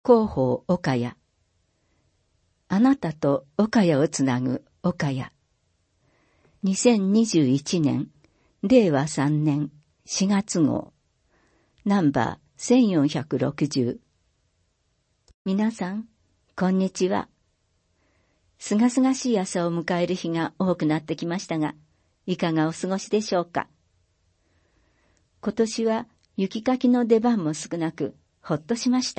広報岡谷。あなたと岡谷をつなぐ岡谷。2021年、令和3年4月号。ナンバー1460。皆さん、こんにちは。すがすがしい朝を迎える日が多くなってきましたが、いかがお過ごしでしょうか。今年は雪かきの出番も少なく、ほっとしました。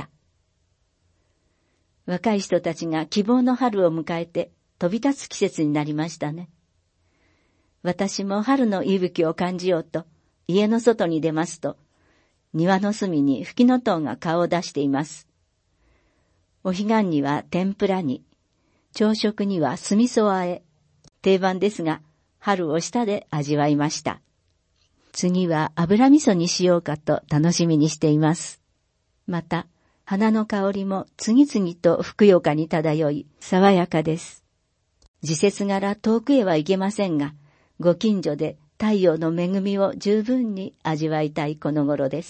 若い人たちが希望の春を迎えて飛び立つ季節になりましたね。私も春の息吹を感じようと家の外に出ますと、庭の隅にフキノトウが顔を出しています。お彼岸には天ぷらに、朝食には酢味噌和え、定番ですが春を舌で味わいました。次は油味噌にしようかと楽しみにしています。また、花の香りも次々とふくよかに漂い、爽やかです。時節柄遠くへは行けませんが、ご近所で太陽の恵みを十分に味わいたいこの頃です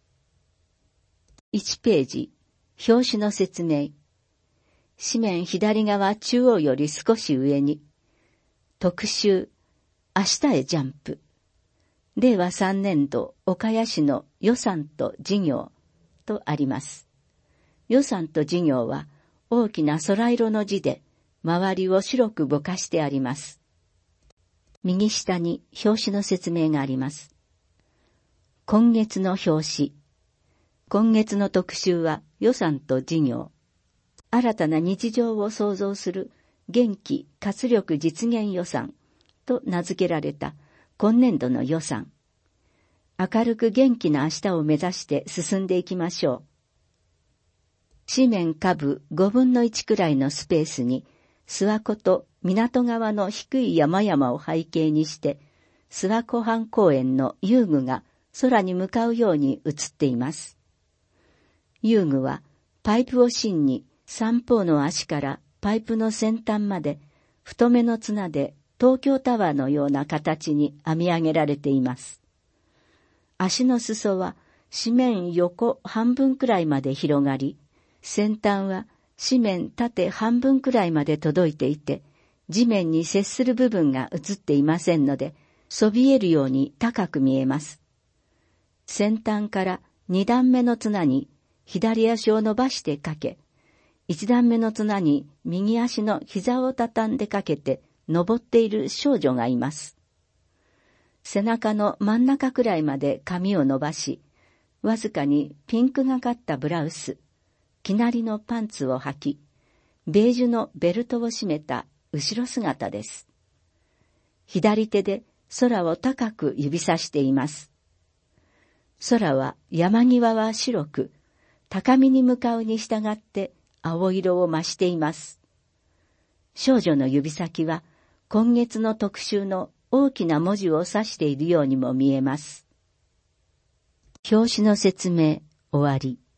。1ページ、表紙の説明。紙面左側中央より少し上に、特集、明日へジャンプ。令和3年度岡谷市の予算と事業とあります。予算と事業は大きな空色の字で周りを白くぼかしてあります。右下に表紙の説明があります。今月の表紙。今月の特集は予算と事業。新たな日常を創造する元気活力実現予算と名付けられた今年度の予算。明るく元気な明日を目指して進んでいきましょう。紙面下部5分の1くらいのスペースに、諏訪湖と港側の低い山々を背景にして、諏訪湖畔公園の遊具が空に向かうように映っています。遊具はパイプを芯に三方の足からパイプの先端まで太めの綱で東京タワーのような形に編み上げられています。足の裾は紙面横半分くらいまで広がり、先端は紙面縦半分くらいまで届いていて、地面に接する部分が映っていませんので、そびえるように高く見えます。先端から2段目の綱に左足を伸ばしてかけ、1段目の綱に右足の膝を畳んでかけて登っている少女がいます。背中の真ん中くらいまで髪を伸ばし、わずかにピンクがかったブラウス、生成りのパンツを履き、ベージュのベルトを締めた後ろ姿です。左手で空を高く指さしています。空は山際は白く、高みに向かうに従って青色を増しています。少女の指先は今月の特集の大きな文字を指しているようにも見えます。表紙の説明終わり。